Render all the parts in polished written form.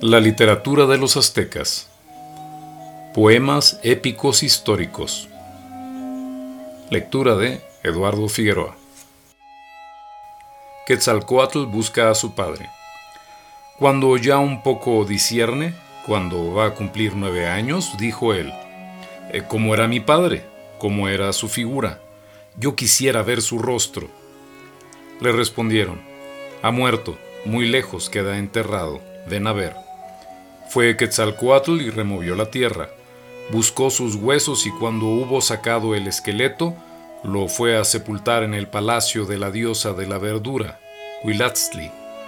La literatura de los aztecas. Poemas épicos históricos. Lectura de Eduardo Figueroa. Quetzalcóatl busca a su padre. Cuando ya un poco discierne, cuando va a cumplir 9 años, dijo él: ¿Cómo era mi padre? ¿Cómo era su figura? Yo quisiera ver su rostro. Le respondieron: ha muerto, muy lejos queda enterrado, ven a ver. Fue Quetzalcóatl y removió la tierra. Buscó sus huesos y cuando hubo sacado el esqueleto, lo fue a sepultar en el palacio de la diosa de la verdura, Huilatztli.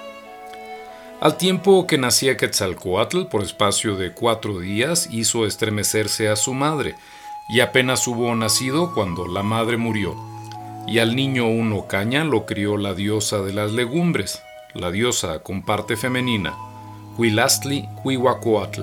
Al tiempo que nacía Quetzalcóatl, por espacio de 4 días, hizo estremecerse a su madre, y apenas hubo nacido cuando la madre murió. Y al niño un ocaña lo crió la diosa de las legumbres, la diosa con parte femenina, Huilastli Huihuacoatl.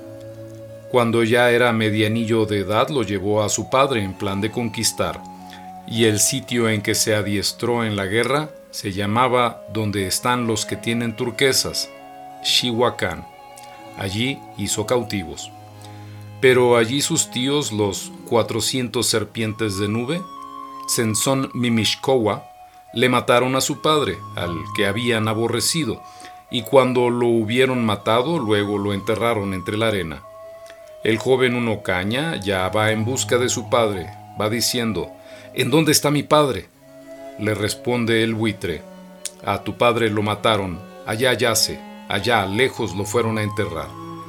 Cuando ya era medianillo de edad lo llevó a su padre en plan de conquistar, y el sitio en que se adiestró en la guerra se llamaba Donde están los que tienen turquesas, Xihuacán. Allí hizo cautivos. Pero allí sus tíos, los 400 serpientes de nube, Senzón Mimixcowa, le mataron a su padre, al que habían aborrecido, y cuando lo hubieron matado, luego lo enterraron entre la arena. El joven Unocaña ya va en busca de su padre, va diciendo: ¿en dónde está mi padre? Le responde el buitre: a tu padre lo mataron, allá yace, allá lejos lo fueron a enterrar.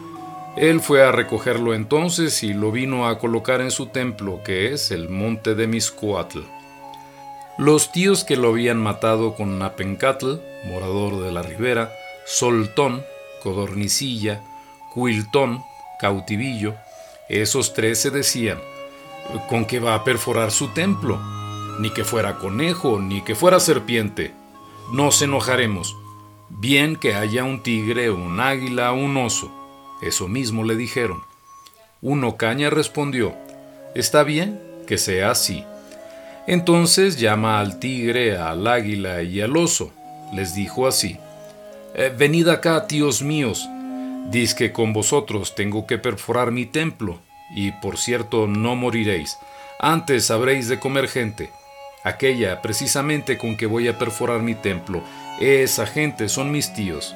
Él fue a recogerlo entonces y lo vino a colocar en su templo, que es el monte de Mixcoatl. Los tíos que lo habían matado con Napencatl, morador de la ribera, Soltón, codornicilla, Cuiltón, cautivillo, esos 3 se decían: ¿con qué va a perforar su templo? Ni que fuera conejo, ni que fuera serpiente. Nos enojaremos. Bien que haya un tigre, un águila, un oso. Eso mismo le dijeron. Unocaña respondió: está bien, que sea así. Entonces llama al tigre, al águila y al oso. Les dijo así: venid acá, tíos míos. Diz que con vosotros tengo que perforar mi templo, y por cierto no moriréis. Antes habréis de comer gente. Aquella precisamente con que voy a perforar mi templo, esa gente son mis tíos.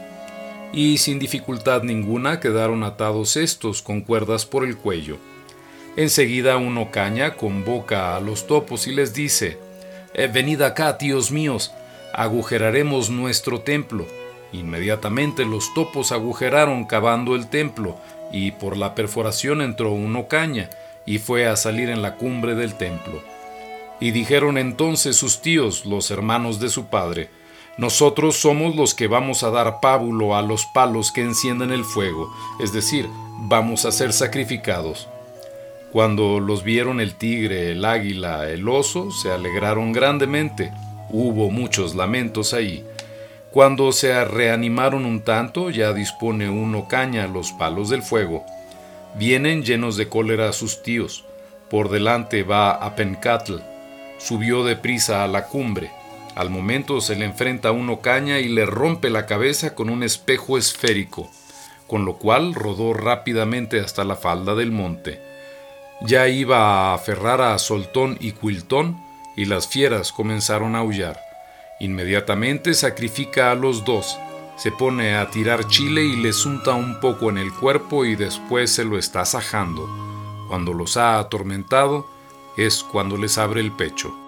Y sin dificultad ninguna quedaron atados estos con cuerdas por el cuello. Enseguida Unocaña convoca a los topos y les dice: venid acá, tíos míos, agujeraremos nuestro templo. Inmediatamente los topos agujeraron cavando el templo, y por la perforación entró Unocaña, y fue a salir en la cumbre del templo. Y dijeron entonces sus tíos, los hermanos de su padre: nosotros somos los que vamos a dar pábulo a los palos que encienden el fuego, es decir, vamos a ser sacrificados. Cuando los vieron el tigre, el águila, el oso, se alegraron grandemente. Hubo muchos lamentos ahí. Cuando se reanimaron un tanto, ya dispone Unocaña los palos del fuego. Vienen llenos de cólera sus tíos. Por delante va Apencatl. Subió deprisa a la cumbre. Al momento se le enfrenta a Unocaña y le rompe la cabeza con un espejo esférico, con lo cual rodó rápidamente hasta la falda del monte. Ya iba a aferrar a Soltón y Cuiltón, y las fieras comenzaron a aullar. Inmediatamente sacrifica a los 2, se pone a tirar chile y les unta un poco en el cuerpo y después se lo está sajando. Cuando los ha atormentado es cuando les abre el pecho.